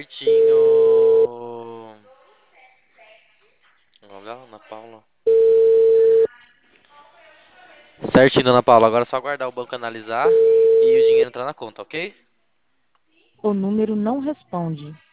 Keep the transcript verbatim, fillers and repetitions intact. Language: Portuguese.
Certinho. Olha, Ana Paula. Certinho, Ana Paula. Agora é só aguardar o banco analisar e o dinheiro entrar na conta, ok? O número não responde.